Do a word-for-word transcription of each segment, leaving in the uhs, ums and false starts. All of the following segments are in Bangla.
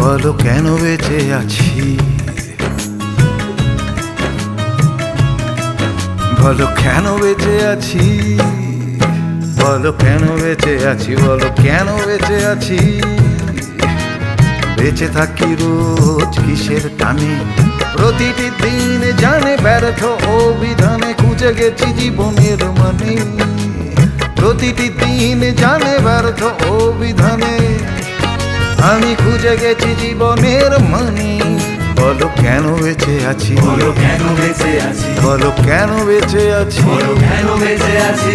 বলো কেন বেঁচে আছি, বলো কেন বেঁচে আছি, বলো কেন বেঁচে আছি, বলো কেন বেঁচে আছি। বেঁচে থাকি রোজ কিসের টানে, প্রতিটি দিন জানে ব্যর্থ অভিধানে খুঁজে গেছি জীবনের মানে। প্রতিটি দিন জানে ব্যর্থ অভিধানে আমি খুঁজে গেছি জীবনের মানে। বলো কেন বেঁচে আছি, বলো কেন বেঁচে আছি, বলো কেন বেঁচে আছি, বলো কেন বেঁচে আছি।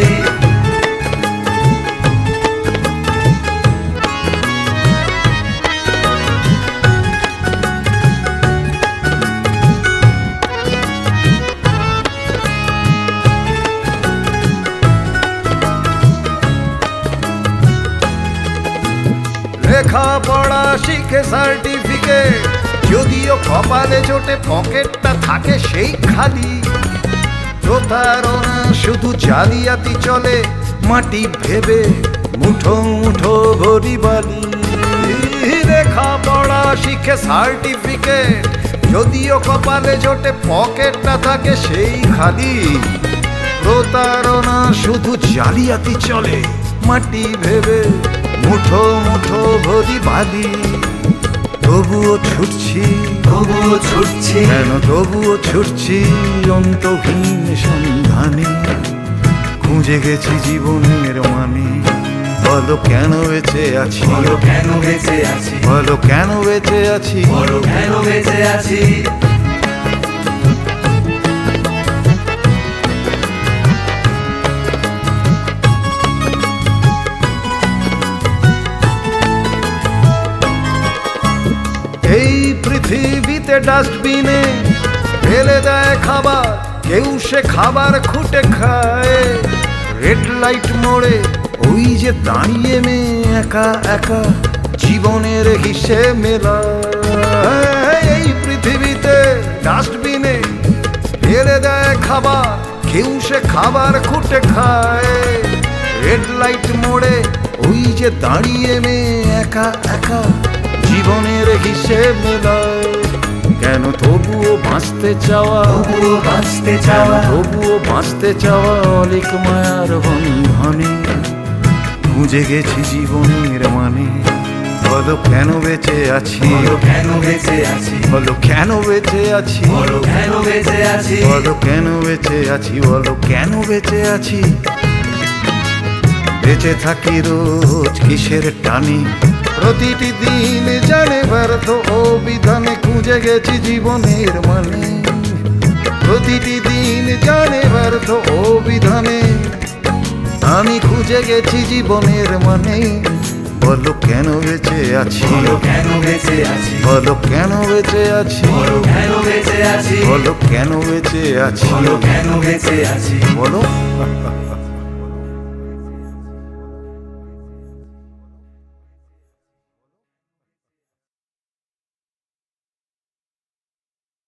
লেখা পড়া শিখে সার্টিফিকেট, যদিও কপালে জোটে পকেটটা থাকে সেই খালি। প্রতারণা শুধু জালিয়াতি চলে, মাটি ভেবে মুঠো মুঠো ভরি বালি। লেখা পড়া শিখে সার্টিফিকেট, যদিও কপালে জোটে পকেটটা থাকে সেই খালি। প্রতারণা শুধু জালিয়াতি চলে, মাটি ভেবে মুঠো মুঠো ভরি বালি। তবুও ছুটছি, তবুও ছুটছি, কেন তবুও ছুটছি অন্তহীন সন্ধানে। খুঁজে গেছি জীবনের মানে। বলো কেন বেঁচে আছি, বলো কেন বেঁচে আছি, বলো কেন বেঁচে আছি, বলো কেন বেঁচে আছি। এই পৃথিবীতে ডাস্টবিনে ফেলে দেয় খাবার, কেউ সে খাবার খুঁটে খায়। রেড লাইট মোড়ে ওই যে দাঁড়িয়ে মেয়ে একা একা জীবনের হিসেব মেলায়। এই পৃথিবীতে ডাস্টবিনে ফেলে দেয় খাবার, কেউ সে খাবার খুঁটে খায়। রেড লাইট মোড়ে ওই যে দাঁড়িয়ে মেয়ে একা একা জীবনের হিসেব মেলায়। কেন তবুও বাঁচতে চাওয়া, তবুও বাঁচতে চাওয়া, তবুও বাঁচতে চাওয়া অলিক মায়ার বন্ধনে। খুঁজে গেছি জীবনের মানে। বলো কেন বেঁচে আছি, বলো কেন বেঁচে আছি, বলো কেন বেঁচে আছি, বলো কেন বেঁচে আছি। বলো কেন বেঁচে আছি, বলো কেন বেঁচে আছি। বেঁচে থাকি রোজ কিসের টানে, প্রতিটি দিন জানে ব্যর্থ অভিধানে খুঁজে গেছি জীবনের মানে। প্রতিটি দিন জানে ব্যর্থ অভিধানে আমি খুঁজে গেছি জীবনের মানে। বলো কেন বেঁচে আছি, বলো কেন বেঁচে আছি, বলো কেন বেঁচে আছি, বলো কেন বেঁচে আছি, বলো কেন বেঁচে আছি, বলো কেন বেঁচে আছি। বলো।